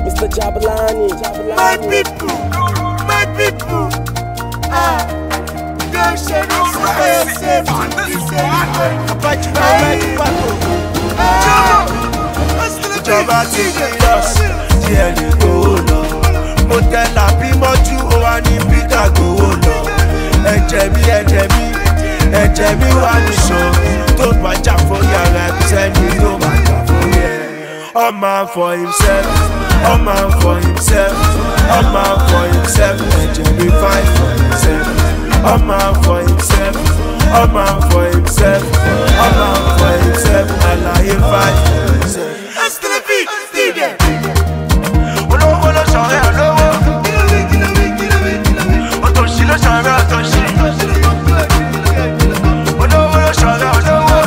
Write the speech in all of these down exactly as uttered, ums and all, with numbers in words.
Mister Jabalani. My people, my people, ah, don't share this with yourself. Apache, my people, ìjọba ti serious díẹ̀ ní gbowó lọ. Mo tẹ̀lá bí mọ́jú ó wá ní bíkà gbowó lọ. Ẹ̀jẹ̀ mi ẹ̀jẹ̀ mi ẹ̀jẹ̀ mi wà nìṣàn tó bá jà fún yàrá ẹ̀kú sẹ́ni tó bá jà fún yẹ. All man for himself, all man for himself, all man for himself. Ẹ̀jẹ̀ mi fight for himself, all man for himself, all man for himself, all man for himself. Àlàyé fight for himself. Olówó ló sọ̀rọ̀ olówó, òtòṣì ló sọ̀rọ̀ òtòṣì. Olówó ló sọ̀rọ̀ olówó,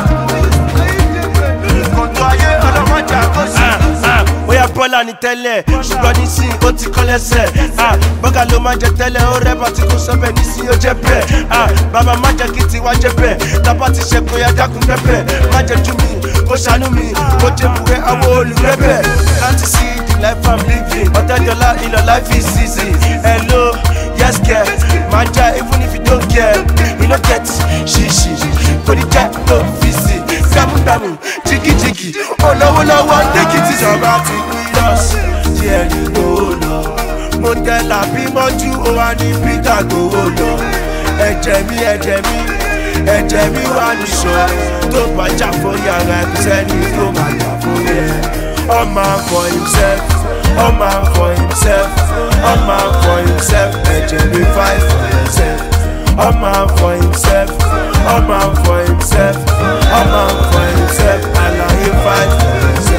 kòtò ayé ọlọ́mọdé àkọsí. Bóyá bọ́lá ni tẹ́lẹ̀, ṣùgbọ́n nísìn ó ti kọ́ lẹ́sẹ̀. Bọ́gà ló máa jẹ tẹ́lẹ̀, ó rẹ́bà tí kò sọ bẹ́ẹ̀ nísìn ó jẹ́ bẹ́ẹ̀. Bàbá má jẹ́ kí tiwa jẹ́ bẹ́ẹ̀, tábà ti ṣe kó yá dákun pẹ́pẹ́. Má jẹ́ jú mi, kó ṣàánú mi, kó jẹ́ buwẹ́ àwọn olùrẹ́bẹ̀. Láti sí life I'm living, but that your life in your life is easy. Hello, yes girl, my child, even if you don't care, you don't get shishi. But the cat no visit, gamu gamu, jiggy jiggy. Oh no, no, one take it is about to with us. Yeah, you go no. Motel abi moju o wa ni bika go no. Ẹ̀jẹ̀ mi, ẹ̀jẹ̀ mi, ẹ̀jẹ̀ mi wà nìṣàn tó bá jà fún yàrá ẹ̀kú sẹ́ni tó bá jà fún yẹ. All man for himself, all man for himself, all man for himself. Ẹ̀jẹ̀ mi fight for himself. All man for himself, all man for himself, all man for himself. Àlàyé fight for himself.